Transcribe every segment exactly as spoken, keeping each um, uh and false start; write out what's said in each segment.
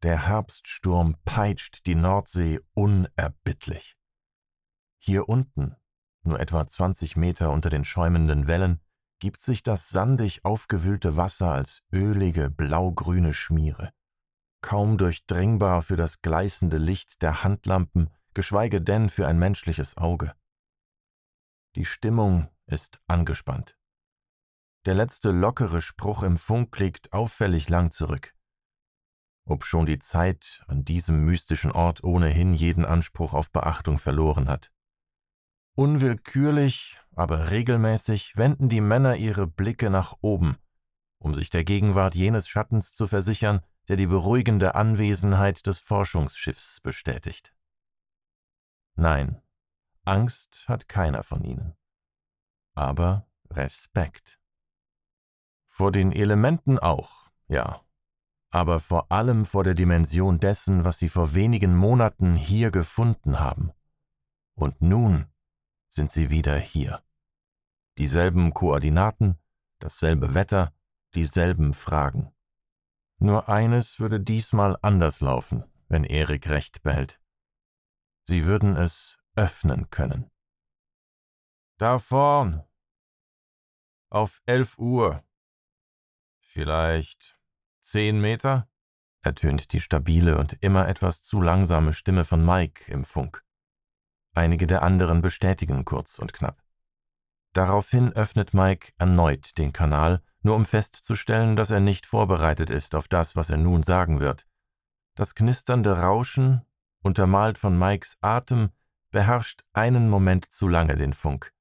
Der Herbststurm peitscht die Nordsee unerbittlich. Hier unten, nur etwa zwanzig Meter unter den schäumenden Wellen, gibt sich das sandig aufgewühlte Wasser als ölige, blaugrüne Schmiere. Kaum durchdringbar für das gleißende Licht der Handlampen, geschweige denn für ein menschliches Auge. Die Stimmung ist angespannt. Der letzte lockere Spruch im Funk liegt auffällig lang zurück. Obschon die Zeit an diesem mystischen Ort ohnehin jeden Anspruch auf Beachtung verloren hat. Unwillkürlich, aber regelmäßig wenden die Männer ihre Blicke nach oben, um sich der Gegenwart jenes Schattens zu versichern, der die beruhigende Anwesenheit des Forschungsschiffs bestätigt. Nein, Angst hat keiner von ihnen, aber Respekt. Vor den Elementen auch, ja, aber vor allem vor der Dimension dessen, was sie vor wenigen Monaten hier gefunden haben. Und nun sind sie wieder hier. Dieselben Koordinaten, dasselbe Wetter, dieselben Fragen. Nur eines würde diesmal anders laufen, wenn Erik recht behält. Sie würden es öffnen können. Da vorn. Auf elf Uhr. Vielleicht zehn Meter? Ertönt die stabile und immer etwas zu langsame Stimme von Mike im Funk. Einige der anderen bestätigen kurz und knapp. Daraufhin öffnet Mike erneut den Kanal, nur um festzustellen, dass er nicht vorbereitet ist auf das, was er nun sagen wird. Das knisternde Rauschen, untermalt von Mikes Atem, beherrscht einen Moment zu lange den Funk.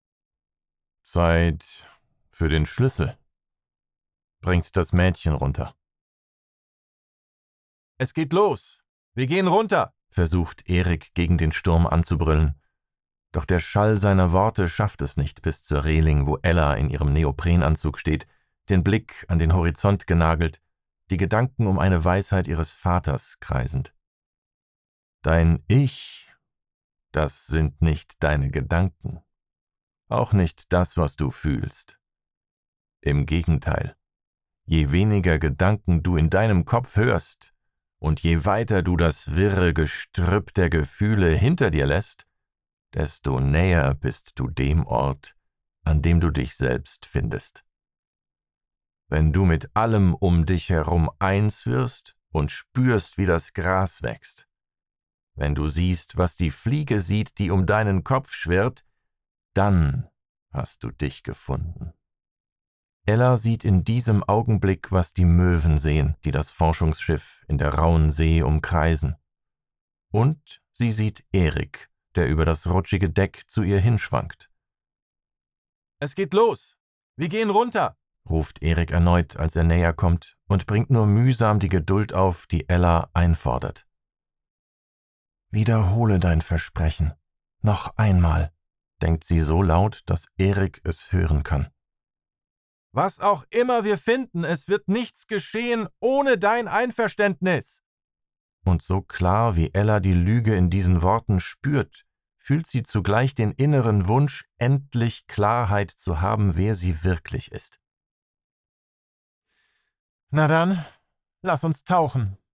Zeit für den Schlüssel. Bringt das Mädchen runter. »Es geht los! Wir gehen runter!« versucht Erik gegen den Sturm anzubrüllen. Doch der Schall seiner Worte schafft es nicht bis zur Reling, wo Ella in ihrem Neoprenanzug steht, den Blick an den Horizont genagelt, die Gedanken um eine Weisheit ihres Vaters kreisend. Dein Ich, das sind nicht deine Gedanken, auch nicht das, was du fühlst. Im Gegenteil, je weniger Gedanken du in deinem Kopf hörst und je weiter du das wirre Gestrüpp der Gefühle hinter dir lässt, desto näher bist du dem Ort, an dem du dich selbst findest. Wenn du mit allem um dich herum eins wirst und spürst, wie das Gras wächst, wenn du siehst, was die Fliege sieht, die um deinen Kopf schwirrt, dann hast du dich gefunden. Ella sieht in diesem Augenblick, was die Möwen sehen, die das Forschungsschiff in der rauen See umkreisen. Und sie sieht Erik, der über das rutschige Deck zu ihr hinschwankt. »Es geht los! Wir gehen runter!« ruft Erik erneut, als er näher kommt, und bringt nur mühsam die Geduld auf, die Ella einfordert. »Wiederhole dein Versprechen. Noch einmal«, denkt sie so laut, dass Erik es hören kann. »Was auch immer wir finden, es wird nichts geschehen ohne dein Einverständnis!« Und so klar, wie Ella die Lüge in diesen Worten spürt, fühlt sie zugleich den inneren Wunsch, endlich Klarheit zu haben, wer sie wirklich ist. »Na dann, lass uns tauchen«,